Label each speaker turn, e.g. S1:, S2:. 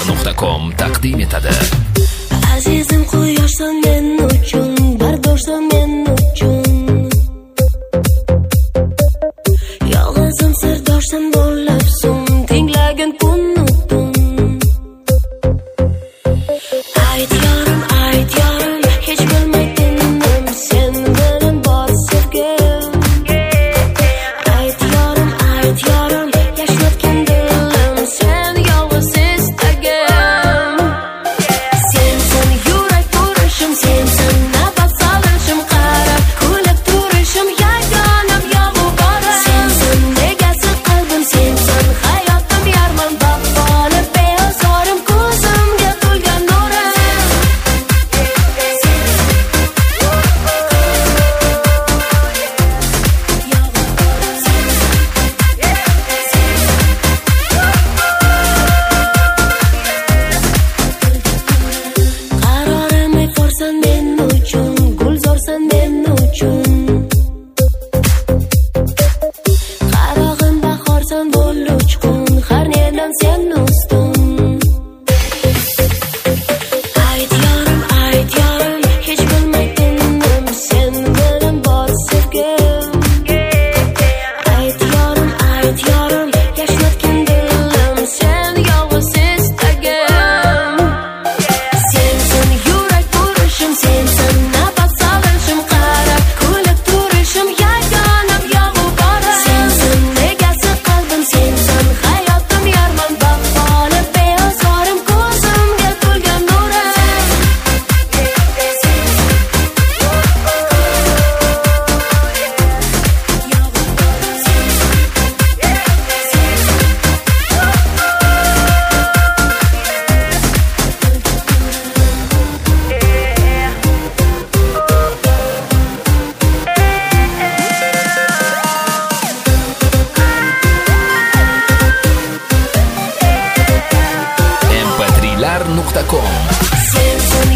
S1: mp3lar.com taqdim etadi.
S2: Azizim quyoshsan men uchun, bardoshsan men uchun, yolg'izim sirdoshsan bo'libsan, tinglagin kunni tun. Ayt yorim, hech bilmaydinim sen bilan bor sevgim. Ayt yorim, yashnatgan dilim sen yolg'iz istagim. Sensan yurak turishim, sensan nafas olishim, qarab kulib turishim, yagonam yog'u borim. Sensan negasi qalbim, sensan hayotim, yarman baqoli beozorim, ko'zimga to'lgan nurim. Qarorim ayforsan men uchun, gulzorsan men uchun, qarog'im bahorsan bo'l uchqun, har nedan sen ustun. Ayt yorim, hech bilmaydinim sen bilan bor sevgim. Ayt yorim, yashnatgan dilim sen yolg'iz istagim. Sensan yurak turishim, sensan nafas olishim, qarab kulib turishim, yagonam yog'u borim. Sensan negasi qalbim, sensan hayotim, yarman baqoli beozorim, ko'zimga to'lgan nurim.
S1: mp3lar.com
S2: Sensan